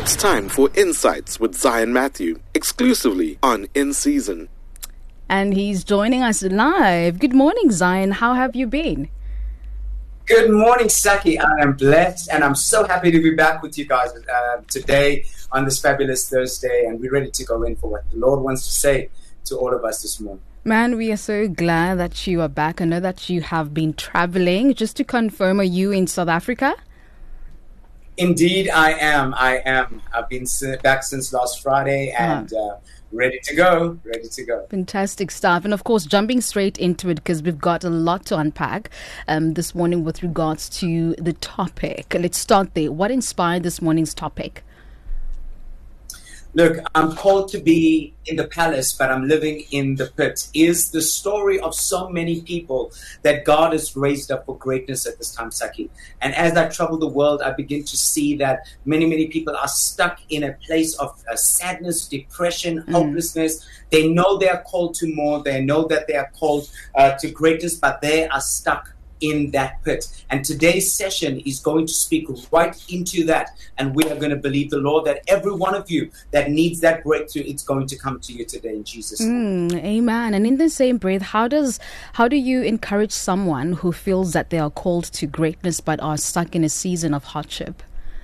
It's time for Insights with Zion Matthew, exclusively on In Season. And he's joining us live. Good morning, Zion. How have you been? Good morning, Saki. I am blessed, and I'm so happy to be back with you guys today on this fabulous Thursday, and we're ready to go in for what the Lord wants to say to all of us this morning. Man, we are so glad that you are back. I know that you have been traveling. Just to confirm, are you in South Africa? Indeed, I am. I've been back since last Friday and ready to go. Fantastic stuff. And of course, jumping straight into it because we've got a lot to unpack this morning with regards to the topic. Let's start there. What inspired this morning's topic? Look, I'm called to be in the palace, but I'm living in the pit. Is the story of so many people that God has raised up for greatness at this time, Saki. And as I travel the world, I begin to see that many people are stuck in a place of sadness, depression, hopelessness. They know they are called to more. They know that they are called to greatness, but they are stuck in that pit. And today's session is going to speak right into that. And we are going to believe the Lord that every one of you that needs that breakthrough, it's going to come to you today in Jesus' name. Amen. And in the same breath, how do you encourage someone who feels that they are called to greatness but are stuck in a season of hardship?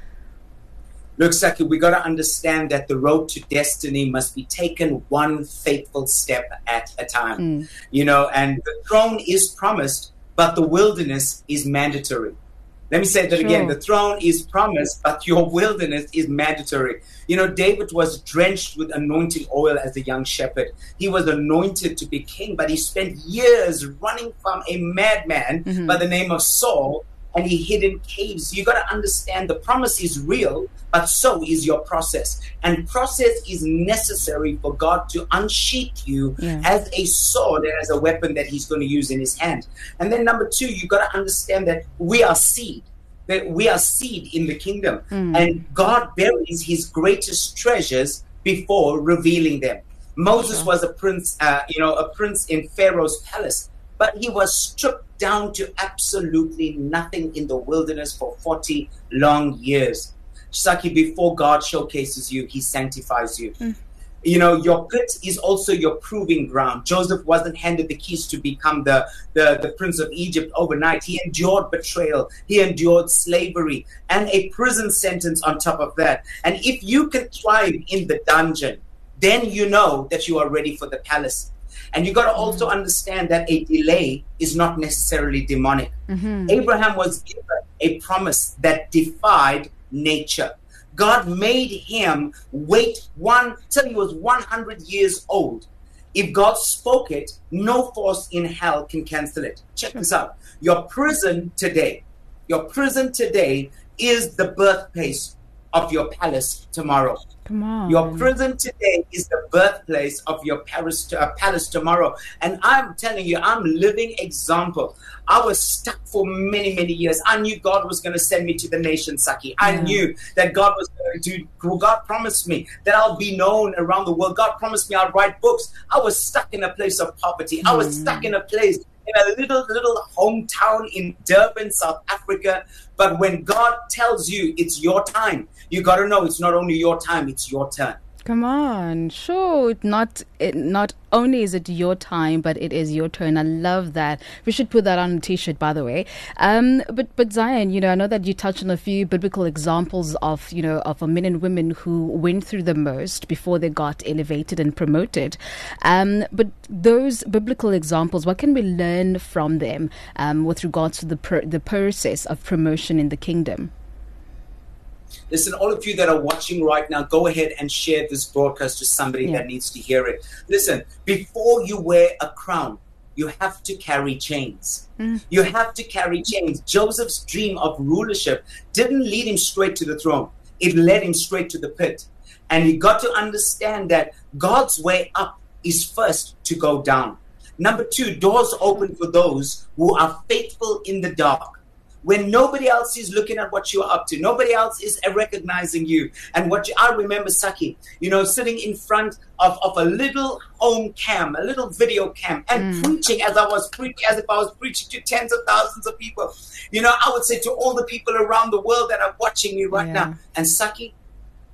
Look, Saki, we got to understand that the road to destiny must be taken one faithful step at a time. You know, and the throne is promised, but the wilderness is mandatory. Let me say that again. The throne is promised, but your wilderness is mandatory. You know, David was drenched with anointing oil as a young shepherd. He was anointed to be king, but he spent years running from a madman by the name of Saul, and he hid in caves. You got to understand the promise is real, but so is your process. And process is necessary for God to unsheath you as a sword and as a weapon that he's going to use in his hand. And then number two, you got to understand that we are seed. That we are seed in the kingdom. And God buries his greatest treasures before revealing them. Moses was a prince, a prince in Pharaoh's palace, but he was stripped down to absolutely nothing in the wilderness for 40 long years. Saki, before God showcases you, he sanctifies you. You know, your pit is also your proving ground. Joseph wasn't handed the keys to become the prince of Egypt overnight. He endured betrayal. He endured slavery and a prison sentence on top of that. And if you can thrive in the dungeon, then you know that you are ready for the palace. And you got to also understand that a delay is not necessarily demonic. Abraham was given a promise that defied nature. God made him wait till he was 100 years old. If God spoke it, no force in hell can cancel it. Check this out. Your prison today is the birthplace of your palace tomorrow. Come on. Your prison today is the birthplace of your palace tomorrow. And I'm telling you, I'm living example. I was stuck for many years. I knew God was going to send me to the nation, Saki. I knew that God was going to do. God promised me that I'll be known around the world. God promised me I'll write books. I was stuck in a place of poverty. I was stuck in a place in a little hometown in Durban, South Africa. But when God tells you it's your time, you got to know it's not only your time, it's your turn. Come on, sure. Not only is it your time, but it is your turn. I love that. We should put that on a T-shirt, by the way. But Zion, you know, I know that you touched on a few biblical examples of men and women who went through the most before they got elevated and promoted. But those biblical examples, what can we learn from them with regards to the process of promotion in the kingdom? Listen, all of you that are watching right now, go ahead and share this broadcast to somebody that needs to hear it. Listen, before you wear a crown, you have to carry chains. You have to carry chains. Joseph's dream of rulership didn't lead him straight to the throne. It led him straight to the pit. And you got to understand that God's way up is first to go down. Number two, doors open for those who are faithful in the dark. When nobody else is looking at what you're up to, nobody else is recognizing you. And I remember, Saki, sitting in front of a little home cam, a little video cam, and preaching as if I was preaching to tens of thousands of people. I would say to all the people around the world that are watching me right now, and Saki,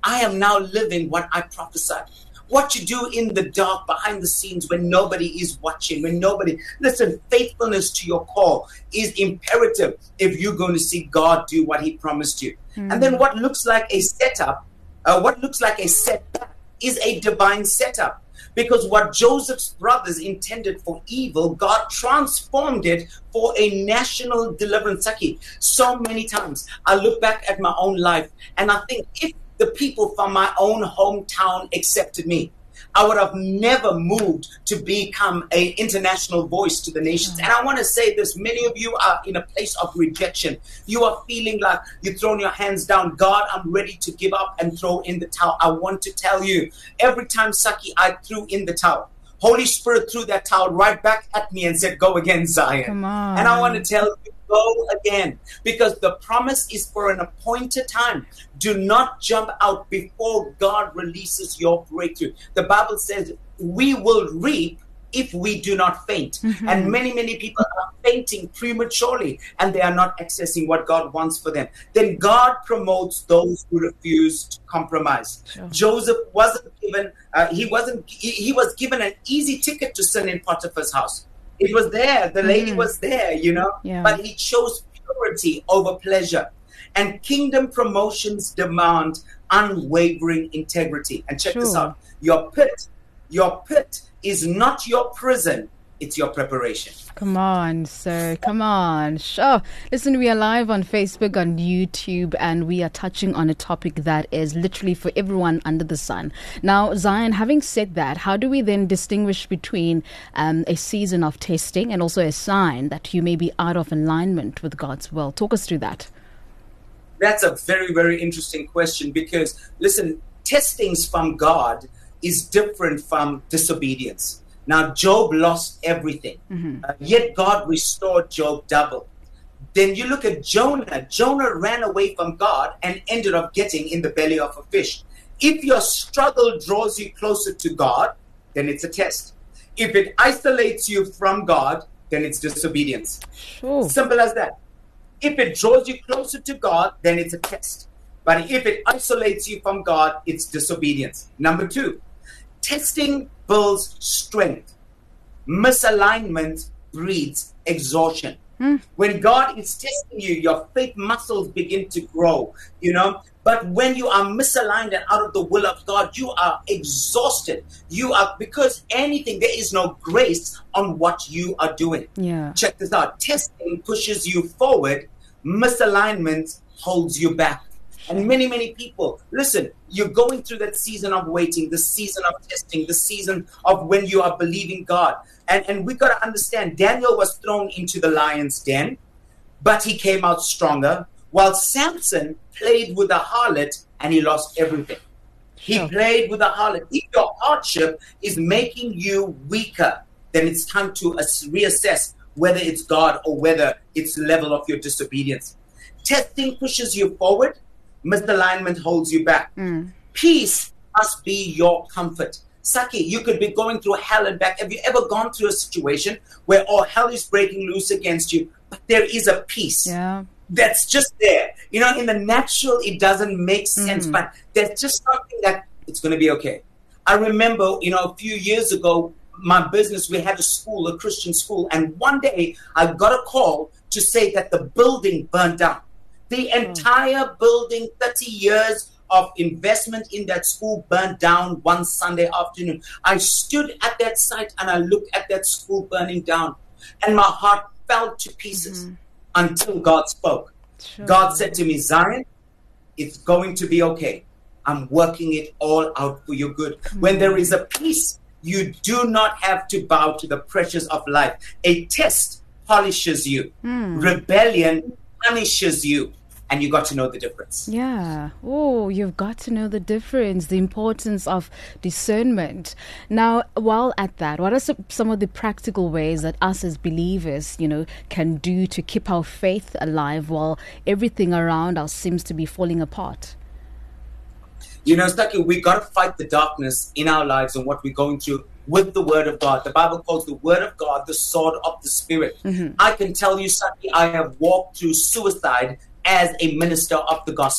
I am now living what I prophesied. What you do in the dark, behind the scenes, when nobody is watching, listen, faithfulness to your call is imperative if you're going to see God do what he promised you. And then what looks like a setup, what looks like a setback is a divine setup. Because what Joseph's brothers intended for evil, God transformed it for a national deliverance. Saki, so many times I look back at my own life and I think, if the people from my own hometown accepted me, I would have never moved to become an international voice to the nations. And I want to say this, many of you are in a place of rejection. You are feeling like you've thrown your hands down. God, I'm ready to give up and throw in the towel. I want to tell you, every time, Saki, I threw in the towel, Holy Spirit threw that towel right back at me and said, go again, Zion. Come on. And I want to tell you, go again, because the promise is for an appointed time. Do not jump out before God releases your breakthrough. The Bible says we will reap if we do not faint. And many people are fainting prematurely and they are not accessing what God wants for them. Then God promotes those who refuse to compromise. Sure. Joseph wasn't given, he was given an easy ticket to sin in Potiphar's house. It was there. The lady was there, Yeah. but he chose purity over pleasure. And kingdom promotions demand unwavering integrity. And check this out. Your pit is not your prison. It's your preparation. Come on, sir. Come on. Sure. Listen, we are live on Facebook, on YouTube, and we are touching on a topic that is literally for everyone under the sun. Now, Zion, having said that, how do we then distinguish between a season of testing and also a sign that you may be out of alignment with God's will? Talk us through that. That's a very, very interesting question because, listen, testings from God is different from disobedience. Now, Job lost everything, yet God restored Job double. Then you look at Jonah. Jonah ran away from God and ended up getting in the belly of a fish. If your struggle draws you closer to God, then it's a test. If it isolates you from God, then it's disobedience. Sure. Simple as that. If it draws you closer to God, then it's a test. But if it isolates you from God, it's disobedience. Number 2, testing builds strength. Misalignment breeds exhaustion. When God is testing you, your faith muscles begin to grow, But when you are misaligned and out of the will of God, you are exhausted. Because there is no grace on what you are doing. Yeah. Check this out. Testing pushes you forward. Misalignment holds you back. And many people, listen, you're going through that season of waiting, the season of testing, the season of when you are believing God. And we got to understand, Daniel was thrown into the lion's den, but he came out stronger, while Samson played with a harlot and he lost everything. He played with a harlot. If your hardship is making you weaker, then it's time to reassess whether it's God or whether it's the level of your disobedience. Testing pushes you forward. Misalignment holds you back. Peace must be your comfort. Saki, you could be going through hell and back. Have you ever gone through a situation where all hell is breaking loose against you, but there is a peace that's just there? In the natural, it doesn't make sense, but there's just something that it's going to be okay. I remember, a few years ago, my business, we had a Christian school, and one day I got a call to say that the building burned down. The entire building, 30 years of investment in that school, burned down one Sunday afternoon. I stood at that site and I looked at that school burning down, and my heart fell to pieces until God spoke. Sure. God said to me, Zion, it's going to be okay. I'm working it all out for your good. When there is a peace, you do not have to bow to the pressures of life. A test polishes you. Rebellion punishes you, and you got to know the difference. Yeah. Oh, you've got to know the difference, the importance of discernment. Now, while at that, what are some of the practical ways that us as believers, can do to keep our faith alive while everything around us seems to be falling apart? Stucky, we got to fight the darkness in our lives and what we're going through with the word of God. The Bible calls the word of God the sword of the Spirit. I can tell you, Stucky, I have walked through suicide as a minister of the gospel.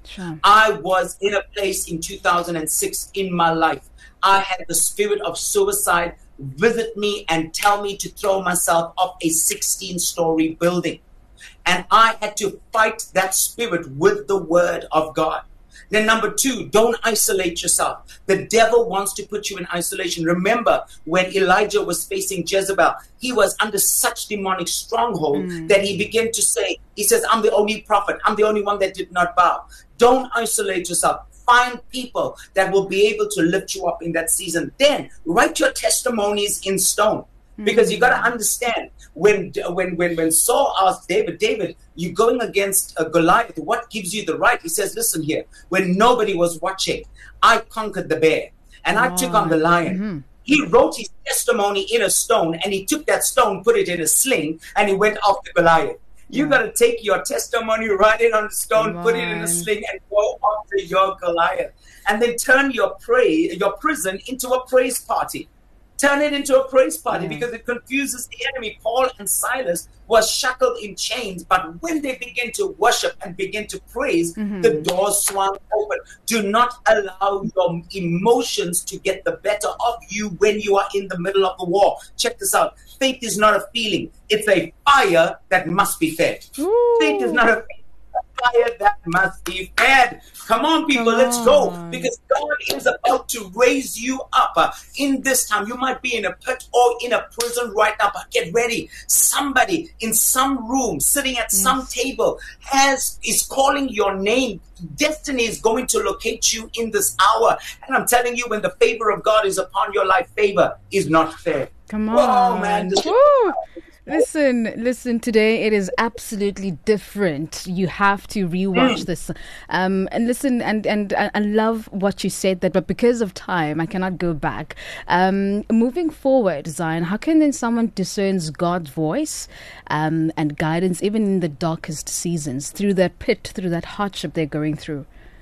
Sure. I was in a place in 2006 in my life. I had the spirit of suicide visit me and tell me to throw myself off a 16-story building. And I had to fight that spirit with the word of God. Then number 2, don't isolate yourself. The devil wants to put you in isolation. Remember when Elijah was facing Jezebel, he was under such demonic stronghold that he began to say, he says, I'm the only prophet. I'm the only one that did not bow. Don't isolate yourself. Find people that will be able to lift you up in that season. Then write your testimonies in stone. Because you got to understand, when Saul asked David, you're going against Goliath, what gives you the right? He says, listen here, when nobody was watching, I conquered the bear and I took on the lion. He wrote his testimony in a stone and he took that stone, put it in a sling, and he went after Goliath. You got to take your testimony, write it on the stone, put it in a sling, and go after your Goliath. And then turn your prison into a praise party. Turn it into a praise party because it confuses the enemy. Paul and Silas was shackled in chains, but when they begin to worship and begin to praise, the doors swung open. Do not allow your emotions to get the better of you when you are in the middle of the war. Check this out. Faith is not a feeling. It's a fire that must be fed. Ooh. Faith is not a fire that must be fed. Come on, people, let's go. Because God is about to raise you up in this time. You might be in a pit or in a prison right now, but get ready. Somebody in some room, sitting at some table, is calling your name. Destiny is going to locate you in this hour. And I'm telling you, when the favor of God is upon your life, favor is not fair. Come on. Whoa, man. Listen, today it is absolutely different. You have to rewatch this. And listen, and I love what you said that, but because of time, I cannot go back. Moving forward, Zion, how can then someone discerns God's voice and guidance even in the darkest seasons, through that pit, through that hardship they're going through?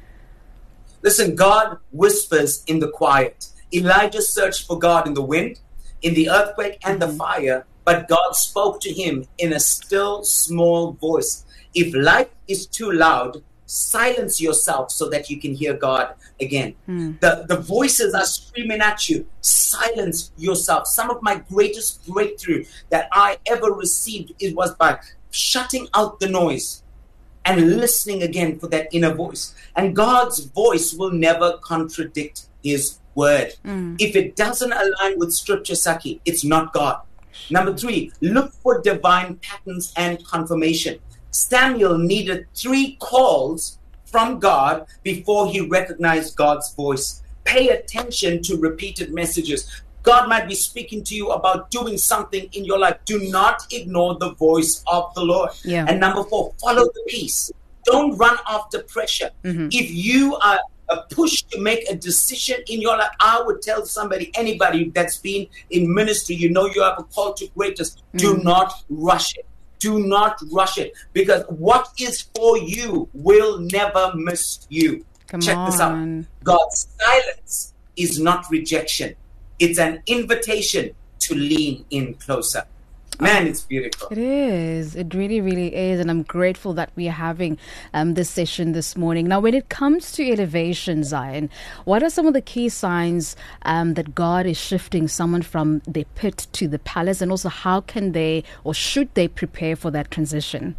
Listen, God whispers in the quiet. Elijah searched for God in the wind, in the earthquake and the fire, but God spoke to him in a still, small voice. If life is too loud, silence yourself so that you can hear God again. The voices are screaming at you. Silence yourself. Some of my greatest breakthrough that I ever received, it was by shutting out the noise and listening again for that inner voice. And God's voice will never contradict his word. If it doesn't align with scripture, Saki, it's not God. Number 3, look for divine patterns and confirmation. Samuel needed 3 calls from God before he recognized God's voice. Pay attention to repeated messages. God might be speaking to you about doing something in your life. Do not ignore the voice of the Lord. And number 4, follow the peace. Don't run after pressure. If you are pushed to make a decision in your life, I would tell anybody that's been in ministry, you know you have a call to greatness. Do not rush it. Do not rush it. Because what is for you will never miss you. Check this out. God's silence is not rejection. It's an invitation to lean in closer. Man, it's beautiful. It is. It really, really is. And I'm grateful that we are having this session this morning. Now, when it comes to elevation, Zion, what are some of the key signs that God is shifting someone from the pit to the palace? And also, how can they or should they prepare for that transition?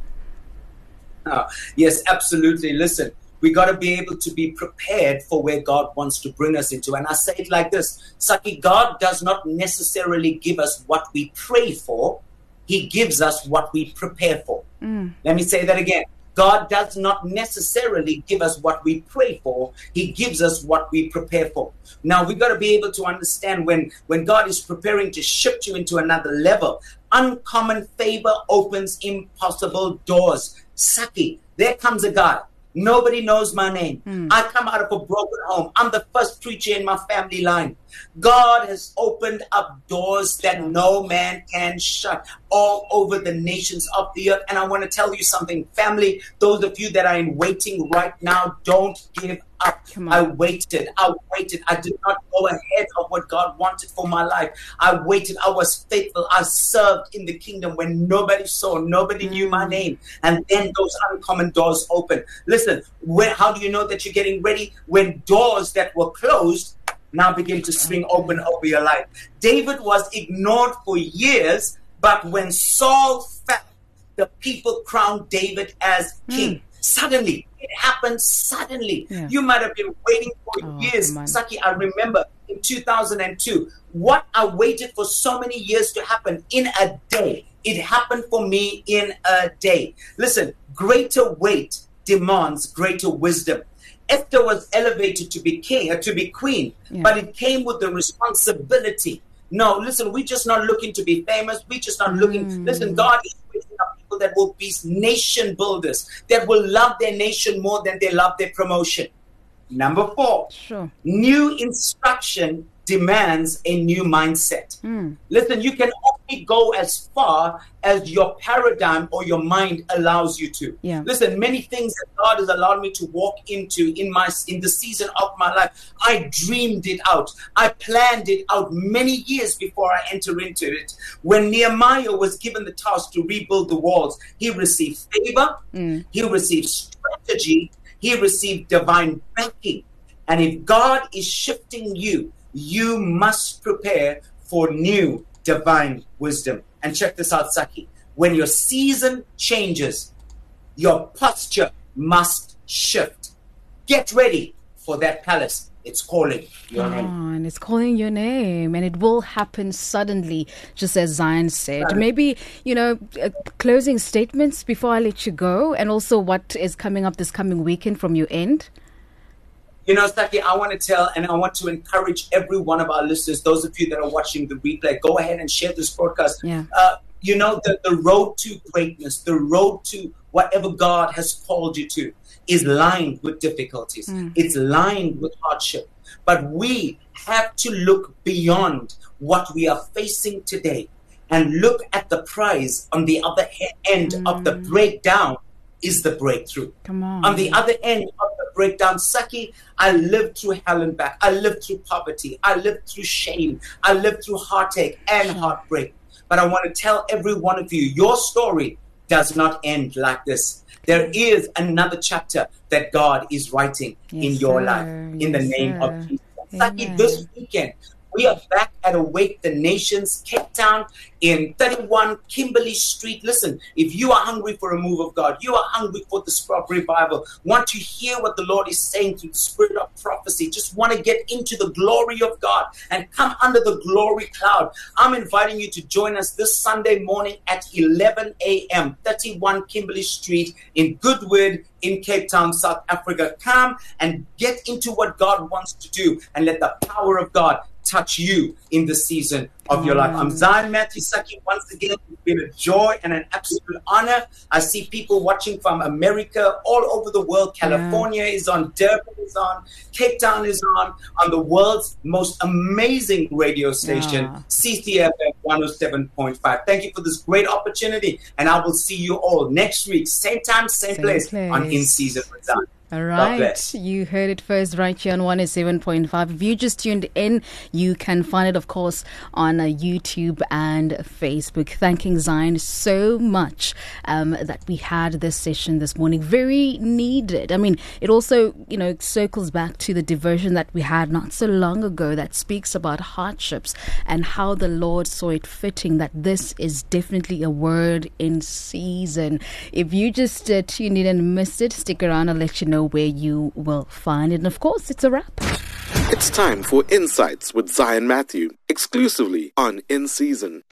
Yes, absolutely. Listen, we got to be able to be prepared for where God wants to bring us into. And I say it like this, Saki, God does not necessarily give us what we pray for. He gives us what we prepare for. Let me say that again. God does not necessarily give us what we pray for. He gives us what we prepare for. Now, we've got to be able to understand when God is preparing to shift you into another level, uncommon favor opens impossible doors. Saki, there comes a guy. Nobody knows my name. I come out of a broken home. I'm the first preacher in my family line. God has opened up doors that no man can shut all over the nations of the earth. And I want to tell you something, family, those of you that are in waiting right now, don't give up. I waited. I did not go ahead of what God wanted for my life. I waited. I was faithful. I served in the kingdom when nobody saw, nobody knew my name. And then those uncommon doors open. Listen, how do you know that you're getting ready? When doors that were closed now begin to swing open over your life. David was ignored for years, but when Saul fell, the people crowned David as king. Suddenly, it happened suddenly. Yeah. You might have been waiting for years. Saki, I remember in 2002, what I waited for so many years to happen in a day. It happened for me in a day. Listen, greater weight demands greater wisdom. Esther was elevated to be king, to be queen, but it came with the responsibility. No, listen, we're just not looking to be famous. We're just not looking. Listen, God is raising up people that will be nation builders, that will love their nation more than they love their promotion. Number 4, new instruction demands a new mindset. Listen, you can only go as far as your paradigm or your mind allows you to. Listen, many things that God has allowed me to walk into in the season of my life, I dreamed it out. I planned it out many years before I enter into it. When Nehemiah was given the task to rebuild the walls, he received favor, he received strategy, he received divine backing. And if God is shifting you, you must prepare for new divine wisdom. And check this out, Saki. When your season changes, your posture must shift. Get ready for that palace. It's calling your name. It's calling your name, and it will happen suddenly, just as Zion said. Maybe, closing statements before I let you go, and also what is coming up this coming weekend from your end. Saki, I want to tell and I want to encourage every one of our listeners, those of you that are watching the replay, go ahead and share this broadcast. The road to greatness, the road to whatever God has called you to is lined with difficulties. It's lined with hardship. But we have to look beyond what we are facing today and look at the prize on the other end of the breakdown is the breakthrough. On the other end of the breakdown, Saki, I lived through hell and back. I lived through poverty. I lived through shame. I lived through heartache and heartbreak. But I want to tell every one of you, your story does not end like this. There is another chapter that God is writing in your life in the name of Jesus. Saki, this weekend, we are back at Awake the Nations, Cape Town, in 31 Kimberley Street. Listen, if you are hungry for a move of God, you are hungry for the spirit of revival, want to hear what the Lord is saying through the spirit of prophecy, just want to get into the glory of God and come under the glory cloud, I'm inviting you to join us this Sunday morning at 11 a.m., 31 Kimberley Street in Goodwood in Cape Town, South Africa. Come and get into what God wants to do and let the power of God touch you in the season of your life. I'm Zion Matthew Saki. Once again, it's been a joy and an absolute honor. I see people watching from America, all over the world. California is on, Durban is on, Cape Town is on the world's most amazing radio station, CCFM 107.5. Thank you for this great opportunity, and I will see you all next week, same time, same place. On In Season with Zion. All right, you heard it first right here on 107.5. If you just tuned in, you can find it, of course, on YouTube and Facebook. Thanking Zion so much that we had this session this morning. Very needed. I mean, it also, circles back to the diversion that we had not so long ago that speaks about hardships and how the Lord saw it fitting that this is definitely a word in season. If you just tuned in and missed it, stick around. I'll let you know where you will find it. And of course, it's a wrap. It's time for Insights with Zion Matthew, exclusively on In Season.